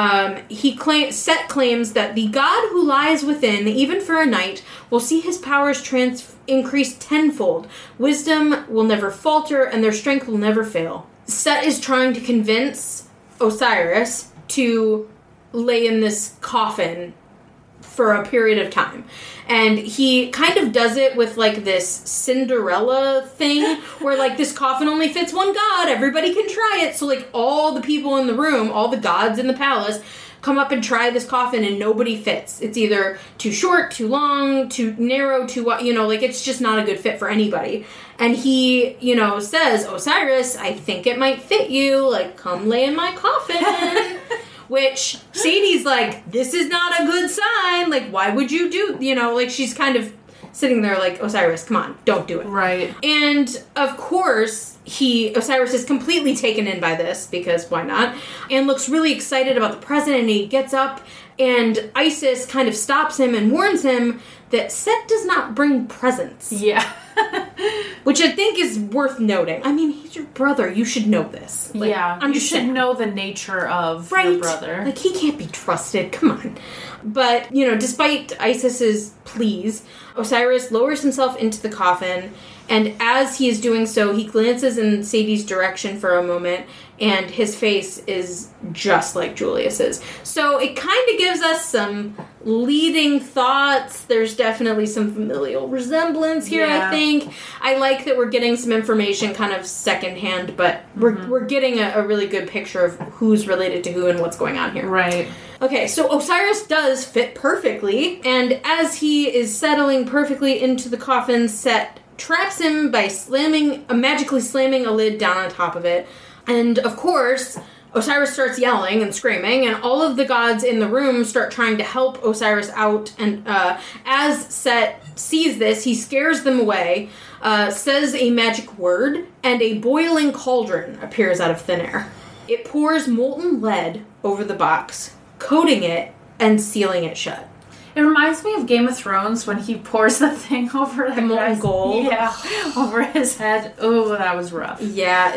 Set claims that the god who lies within, even for a night, will see his powers increase tenfold. Wisdom will never falter, and their strength will never fail. Set is trying to convince Osiris to lay in this coffin for a period of time. And he kind of does it with this Cinderella thing where this coffin only fits one god, everybody can try it. So all the people in the room, all the gods in the palace come up and try this coffin and nobody fits. It's either too short, too long, too narrow, too what, it's just not a good fit for anybody. And he, says, "Osiris, I think it might fit you, come lay in my coffin." Which Sadie's this is not a good sign. Why would you do, she's kind of sitting there Osiris, come on, don't do it. Right. And of course, Osiris is completely taken in by this, because why not? And looks really excited about the present, and he gets up And Isis kind of stops him and warns him that Set does not bring presents. Yeah. Which I think is worth noting. I mean, he's your brother. You should know this. Like, yeah. You should know the nature of your brother. Like, he can't be trusted. Come on. But, despite Isis's pleas, Osiris lowers himself into the coffin, and as he is doing so, he glances in Sadie's direction for a moment, and his face is just like Julius's. So it kind of gives us some leading thoughts. There's definitely some familial resemblance here, I think. I like that we're getting some information kind of secondhand, but we're getting a really good picture of who's related to who and what's going on here. Right. Okay, so Osiris does fit perfectly, and as he is settling perfectly into the coffin, Set traps him by magically slamming a lid down on top of it. And, of course, Osiris starts yelling and screaming, and all of the gods in the room start trying to help Osiris out. And as Set sees this, he scares them away, says a magic word, and a boiling cauldron appears out of thin air. It pours molten lead over the box, coating it and sealing it shut. It reminds me of Game of Thrones when he pours the thing over the molten gold. Yeah, over his head. Oh, that was rough. Yeah,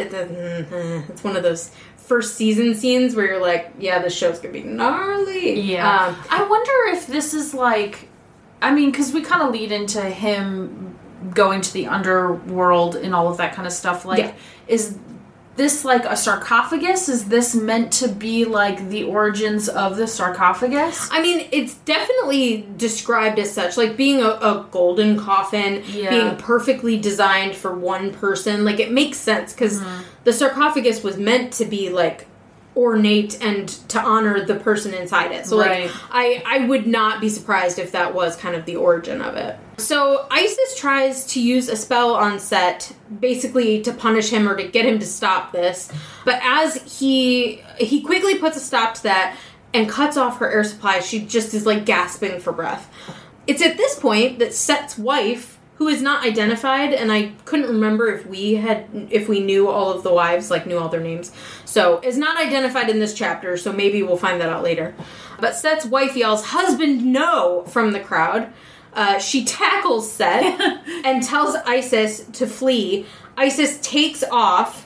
it's one of those first season scenes where you're like, yeah, this show's gonna be gnarly. Yeah. I wonder if this is like, I mean, because we kind of lead into him going to the underworld and all of that kind of stuff. Like, is this like a sarcophagus? Is this meant to be like the origins of the sarcophagus? I mean, it's definitely described as such, like being a golden coffin, being perfectly designed for one person. Like, it makes sense because the sarcophagus was meant to be like ornate and to honor the person inside it. So like, I would not be surprised if that was kind of the origin of it. So Isis tries to use a spell on Set, basically to punish him or to get him to stop this. But as he quickly puts a stop to that and cuts off her air supply, she just is like gasping for breath. It's at this point that Set's wife, who is not identified, and I couldn't remember if we knew all of the wives, like knew all their names, so is not identified in this chapter, so maybe we'll find that out later. But Set's wife yells, "Husband, no!" from the crowd. She tackles Set and tells Isis to flee. Isis takes off,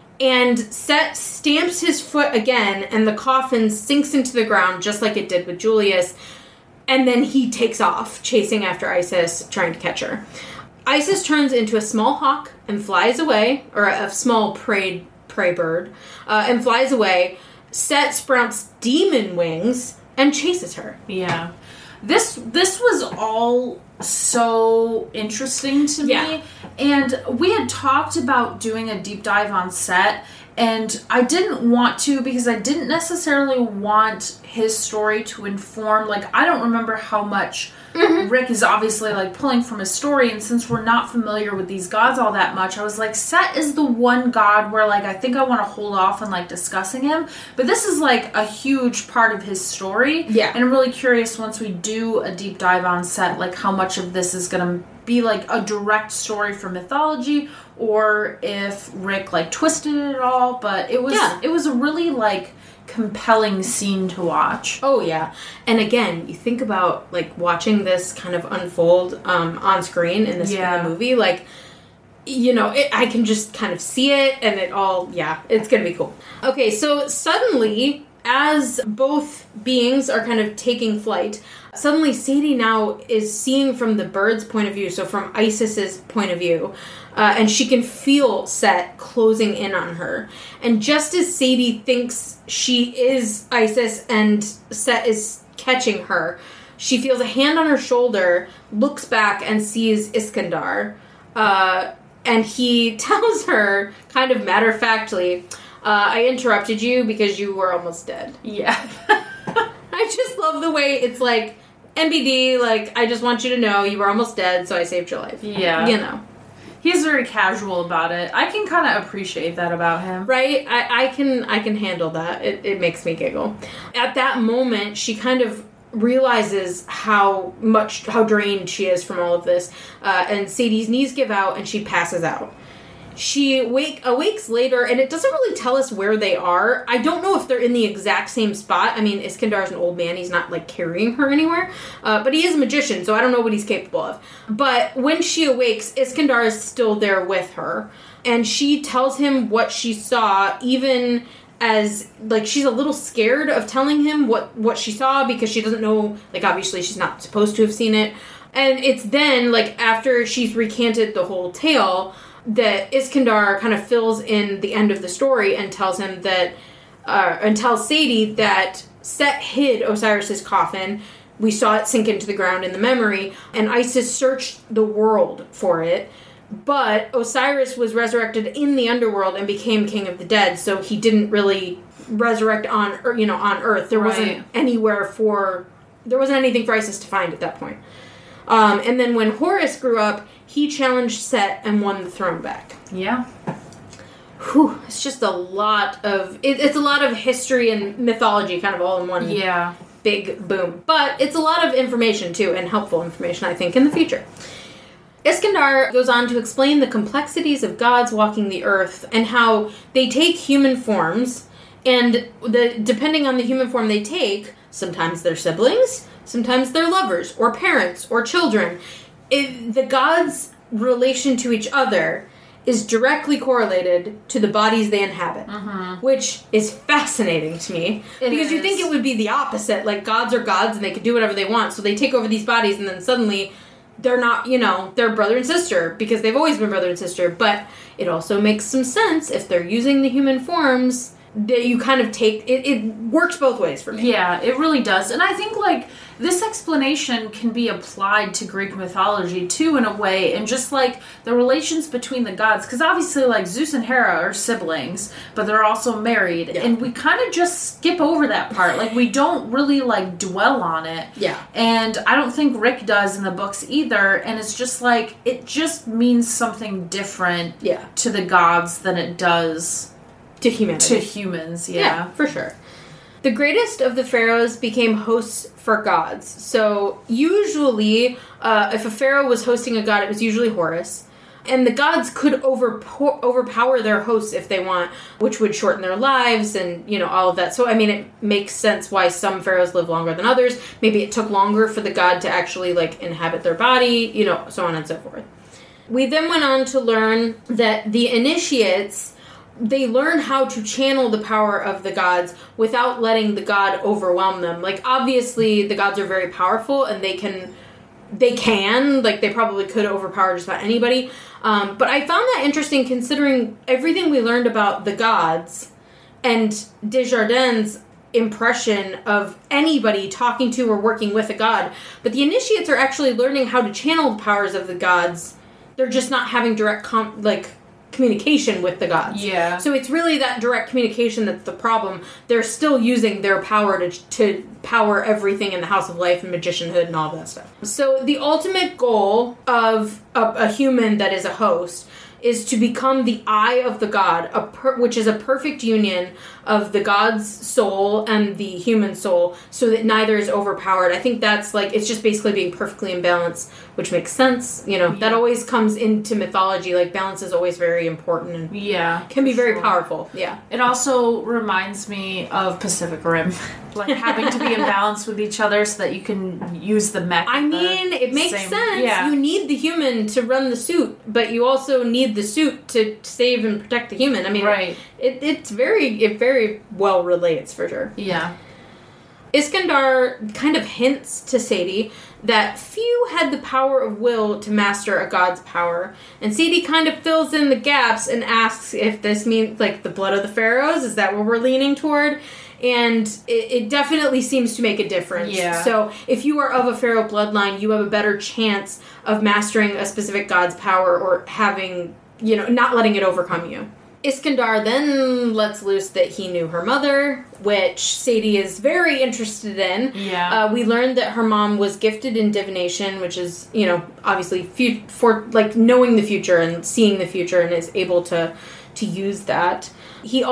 and Set stamps his foot again, and the coffin sinks into the ground just like it did with Julius. And then he takes off, chasing after Isis, trying to catch her. Isis turns into a small hawk and flies away, or a small prey bird, and flies away. Set sprouts demon wings and chases her. Yeah. This was all so interesting to me. And we had talked about doing a deep dive on Set, and I didn't want to because I didn't necessarily want his story to inform, like, I don't remember how much Rick is obviously, like, pulling from his story, and since we're not familiar with these gods all that much, I was like, Set is the one god where, like, I think I want to hold off on, like, discussing him, but this is, like, a huge part of his story, and I'm really curious once we do a deep dive on Set, like, how much of this is going to be, like, a direct story from mythology, or if Rick, like, twisted it at all, but it was a really, like, compelling scene to watch. Oh, yeah. And again, you think about, like, watching this kind of unfold on screen in this movie, like, I can just kind of see it, and it all, it's gonna be cool. Okay, so suddenly, as both beings are kind of taking flight, suddenly Sadie now is seeing from the bird's point of view, so from Isis's point of view, and she can feel Set closing in on her. And just as Sadie thinks she is Isis and Set is catching her, she feels a hand on her shoulder, looks back, and sees Iskandar. And he tells her, kind of matter-of-factly, I interrupted you because you were almost dead. Yeah. I just love the way it's like, NBD, like, I just want you to know you were almost dead, so I saved your life. Yeah. He's very casual about it. I can kind of appreciate that about him. Right? I can handle that. It makes me giggle. At that moment, she kind of realizes how drained she is from all of this. And Sadie's knees give out and she passes out. She awakes later, and it doesn't really tell us where they are. I don't know if they're in the exact same spot. I mean, Iskandar's an old man. He's not, like, carrying her anywhere. But he is a magician, so I don't know what he's capable of. But when she awakes, Iskandar is still there with her. And she tells him what she saw, even as, like, she's a little scared of telling him what she saw because she doesn't know, like, obviously she's not supposed to have seen it. And it's then, like, after she's recanted the whole tale, that Iskandar kind of fills in the end of the story and tells him that, and tells Sadie that Set hid Osiris's coffin. We saw it sink into the ground in the memory, and Isis searched the world for it. But Osiris was resurrected in the underworld and became king of the dead, so he didn't really resurrect on Earth. There wasn't anything for Isis to find at that point. And then when Horus grew up, he challenged Set and won the throne back. Yeah. Whew, it's just a lot of... It's a lot of history and mythology kind of all in one big boom. But it's a lot of information, too, and helpful information, I think, in the future. Iskandar goes on to explain the complexities of gods walking the earth and how they take human forms, and depending on the human form they take, sometimes they're siblings, sometimes they're lovers, or parents, or children. The gods' relation to each other is directly correlated to the bodies they inhabit, which is fascinating to me. Because you think it would be the opposite, like gods are gods and they can do whatever they want, so they take over these bodies and then suddenly they're not, they're brother and sister, because they've always been brother and sister, but it also makes some sense if they're using the human forms that you kind of take, it works both ways for me. Yeah, it really does. And I think, like, this explanation can be applied to Greek mythology, too, in a way, and just, like, the relations between the gods, because obviously, like, Zeus and Hera are siblings, but they're also married, and we kind of just skip over that part. Like, we don't really, like, dwell on it. Yeah. And I don't think Rick does in the books either, and it's just, like, it just means something different to the gods than it does to humanity. To humans, yeah, for sure. The greatest of the pharaohs became hosts for gods. So usually, if a pharaoh was hosting a god, it was usually Horus. And the gods could overpower their hosts if they want, which would shorten their lives and, all of that. So, I mean, it makes sense why some pharaohs live longer than others. Maybe it took longer for the god to actually, like, inhabit their body, so on and so forth. We then went on to learn that the initiates... they learn how to channel the power of the gods without letting the god overwhelm them. Like, obviously, the gods are very powerful, and they probably could overpower just about anybody. But I found that interesting considering everything we learned about the gods and Desjardins' impression of anybody talking to or working with a god. But the initiates are actually learning how to channel the powers of the gods. They're just not having direct communication with the gods. Yeah. So it's really that direct communication that's the problem. They're still using their power to power everything in the House of Life and magicianhood and all that stuff. So the ultimate goal of a human that is a host is to become the eye of the god, which is a perfect union of the god's soul and the human soul, so that neither is overpowered. I think that's, like, it's just basically being perfectly in balance, which makes sense. That always comes into mythology. Like, balance is always very important and can be very powerful. Yeah. It also reminds me of Pacific Rim. Like, having to be in balance with each other so that you can use the mech. I mean, it makes sense. Yeah. You need the human to run the suit, but you also need the suit to save and protect the human. I mean, it very well relates, for sure. Yeah. Iskandar kind of hints to Sadie that few had the power of will to master a god's power. And Sadie kind of fills in the gaps and asks if this means, like, the blood of the pharaohs. Is that what we're leaning toward? And it definitely seems to make a difference. Yeah. So if you are of a pharaoh bloodline, you have a better chance of mastering a specific god's power or having, not letting it overcome you. Iskandar then lets loose that he knew her mother, which Sadie is very interested in. Yeah. We learned that her mom was gifted in divination, which is, obviously for knowing the future and seeing the future, and is able to use that.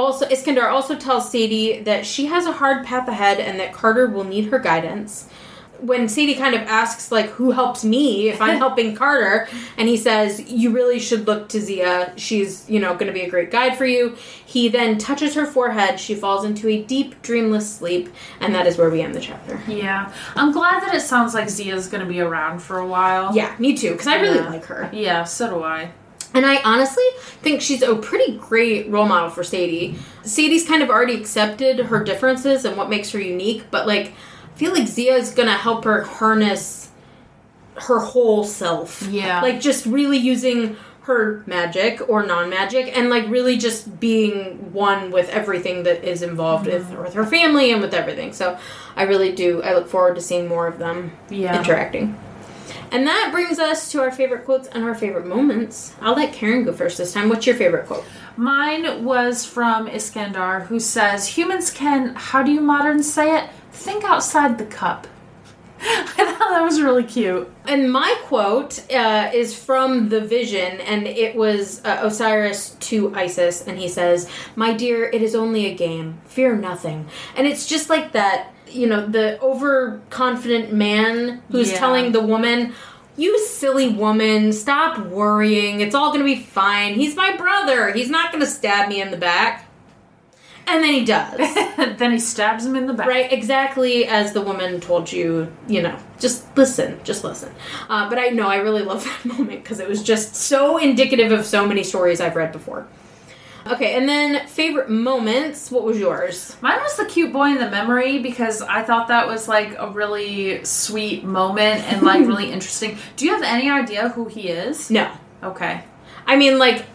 Iskandar also tells Sadie that she has a hard path ahead and that Carter will need her guidance. when Sadie kind of asks, like, who helps me if I'm helping Carter, and he says, you really should look to Zia. She's, you know, going to be a great guide for you. He then touches her forehead. She falls into a deep, dreamless sleep, and that is where we end the chapter. Yeah. I'm glad that it sounds like Zia's going to be around for a while. Yeah, me too, because I really like her. Yeah, so do I. And I honestly think she's a pretty great role model for Sadie. Sadie's kind of already accepted her differences and what makes her unique, but, like, I feel like Zia is going to help her harness her whole self. Yeah. Like, just really using her magic or non-magic and, like, really just being one with everything that is involved with her family and with everything. So I really do. I look forward to seeing more of them interacting. And that brings us to our favorite quotes and our favorite moments. I'll let Karen go first this time. What's your favorite quote? Mine was from Iskandar, who says, humans can, how do you moderns say it? Think outside the cup. I thought that was really cute. And my quote is from The Vision, and it was Osiris to Isis, and he says, my dear, it is only a game. Fear nothing. And it's just like that, you know, the overconfident man who's telling the woman, you silly woman, stop worrying. It's all going to be fine. He's my brother. He's not going to stab me in the back. And then he does. Then he stabs him in the back. Right, exactly as the woman told you, you know, just listen. But I know, I really love that moment because it was just so indicative of so many stories I've read before. Okay, and then favorite moments, what was yours? Mine was the cute boy in the memory because I thought that was like a really sweet moment and like really interesting. Do you have any idea who he is? No. Okay. I mean, like,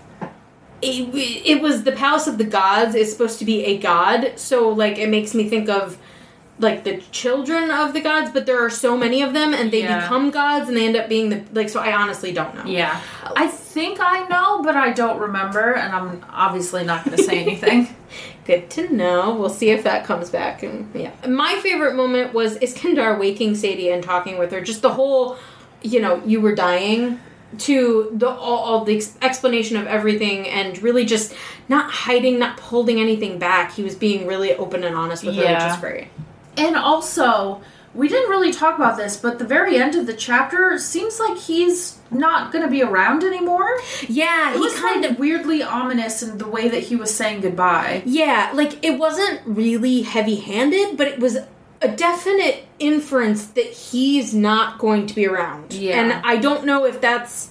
it was the Palace of the Gods. It's supposed to be a god, so, like, it makes me think of, like, the children of the gods, but there are so many of them, and they become gods, and they end up being the, like, so I honestly don't know. Yeah. I think I know, but I don't remember, and I'm obviously not going to say anything. Good to know. We'll see if that comes back, and yeah. My favorite moment was Iskandar waking Sadie and talking with her. Just the whole, you know, you were dying, to the all the explanation of everything, and really just not hiding, not holding anything back. He was being really open and honest with her, which is great. And also, we didn't really talk about this, but the very end of the chapter seems like he's not going to be around anymore. Yeah, it was kind of weirdly ominous in the way that he was saying goodbye. Yeah, like, it wasn't really heavy-handed, but it was a definite inference that he's not going to be around. Yeah. And I don't know if that's...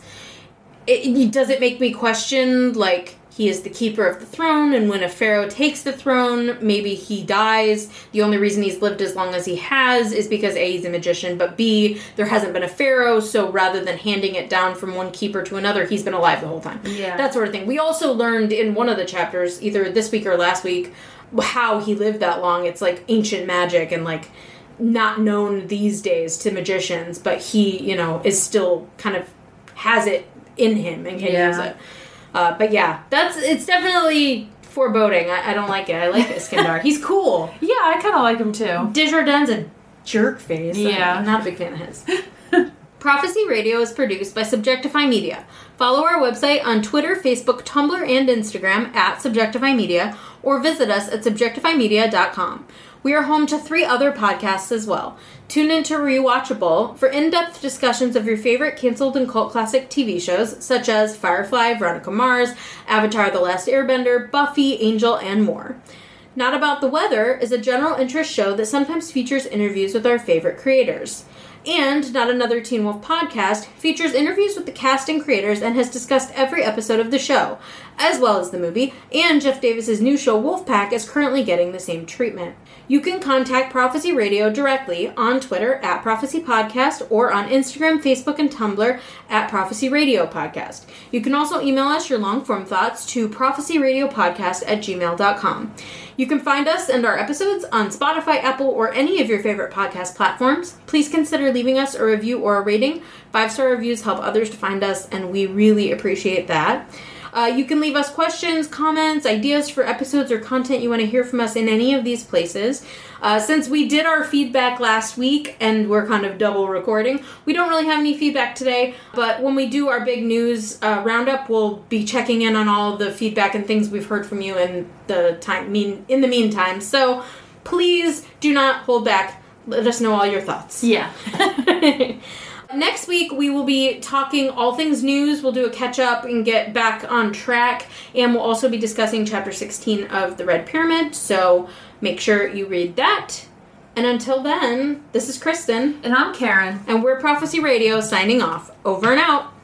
does it make me question, like, he is the keeper of the throne, and when a pharaoh takes the throne, maybe he dies. The only reason he's lived as long as he has is because A, he's a magician, but B, there hasn't been a pharaoh, so rather than handing it down from one keeper to another, he's been alive the whole time. Yeah. That sort of thing. We also learned in one of the chapters, either this week or last week, how he lived that long. It's like ancient magic and like not known these days to magicians, but he, you know, is still kind of has it in him and can use it. But yeah, it's definitely foreboding. I don't like it. I like Iskandar. He's cool. Yeah, I kind of like him too. Desjardins a jerk face. Yeah. I'm not a big fan of his. Prophecy Radio is produced by Subjectify Media. Follow our website on Twitter, Facebook, Tumblr, and Instagram at Subjectify Media, or visit us at subjectifymedia.com. We are home to 3 other podcasts as well. Tune into Rewatchable for in-depth discussions of your favorite canceled and cult classic TV shows, such as Firefly, Veronica Mars, Avatar: The Last Airbender, Buffy, Angel, and more. Not About the Weather is a general interest show that sometimes features interviews with our favorite creators. And Not Another Teen Wolf podcast features interviews with the cast and creators and has discussed every episode of the show, as well as the movie, and Jeff Davis's new show Wolfpack is currently getting the same treatment. You can contact Prophecy Radio directly on Twitter at Prophecy Podcast or on Instagram, Facebook, and Tumblr at Prophecy Radio Podcast. You can also email us your long-form thoughts to prophecyradiopodcast@gmail.com. You can find us and our episodes on Spotify, Apple, or any of your favorite podcast platforms. Please consider leaving us a review or a rating. 5-star reviews help others to find us, and we really appreciate that. You can leave us questions, comments, ideas for episodes, or content you want to hear from us in any of these places. Since we did our feedback last week, and we're kind of double recording, we don't really have any feedback today, but when we do our big news roundup, we'll be checking in on all the feedback and things we've heard from you in the meantime. So please do not hold back. Let us know all your thoughts. Yeah. Next week, we will be talking all things news. We'll do a catch-up and get back on track. And we'll also be discussing Chapter 16 of the Red Pyramid. So make sure you read that. And until then, this is Kristen. And I'm Karen. And we're Prophecy Radio signing off. Over and out.